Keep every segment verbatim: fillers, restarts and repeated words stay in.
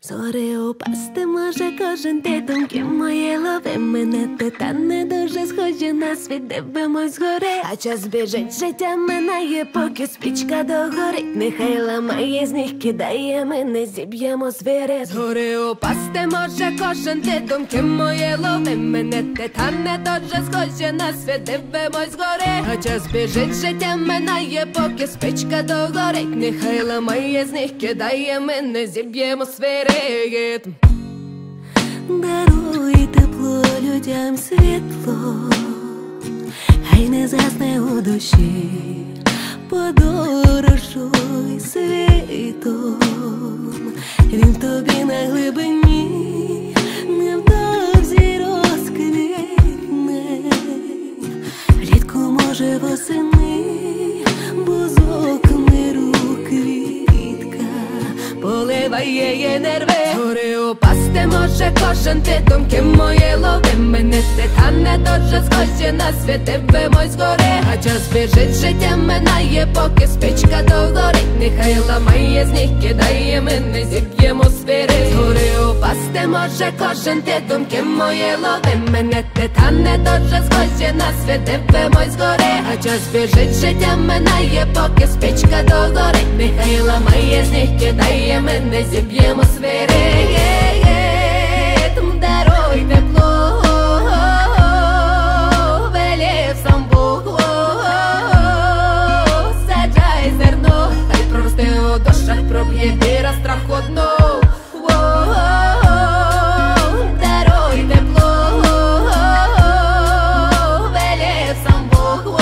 Згори упасти може кожен, ти думки мої лови мене, ти та не дуже схожі на світ, дивимось згори. А час біжить, життя минає, поки спічка догорить. Нехай ламає, з них кидає, ми не зіб'ємо звіри. Згори упасти може кожен, ти думки мої лови мене, ти та не дуже схожі на світ, дивимось згори. А час біжить, життя минає, поки спічка догорить. Нехай ламає, з них кидає, ми не зіб'ємо звіри. Даруй тепло людям, світло, хай не засне у душі, подорожуй світом, він в тобі на глибині, невдовзі розквітне, влітку може восени, бузок миру квітка поливає її нерви. Згори упасти може кожен, ти думки мої лови мене, ти та не дуже схожі на світ, дивимось згори. А час біжить, життя минає, поки спічка догорить. Нехай ламає, з них кидає, ми не зіб'ємо звіри. Згори упасти може кожен, ти думки мої лови мене, ти та не дуже схожі на світ, дивимось згори. А час біжить, життя минає, поки спічка догорить. Нехай ламає, з них кидає, ми не зіб'ємо звіри. Даруй тепло, велів сам Бог, саджай зерно, хай проросте у дощах, проб'є віра страхотно. Даруй тепло, велів сам Бог,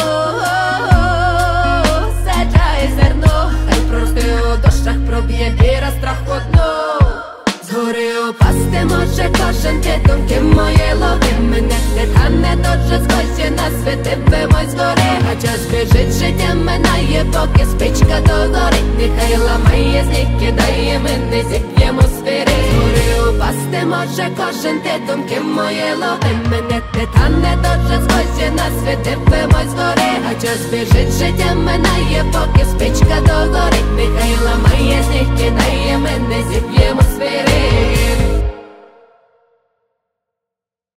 саджай зерно, хай проросте у дощах, проб'є віра страхотно. Згори упасти може кожен, ти думки мої лови мене, ти та не дуже схожі на світ, дивимось згори. А час біжить, життя минає, поки спічка догорить. Нехай ламає, з них кидає, ми не зіб'ємо звіри. Згори упасти може кожен, ти думки мої лови мене, ти та не дуже схожі на світ, дивимось згори. А час біжить, життя минає, поки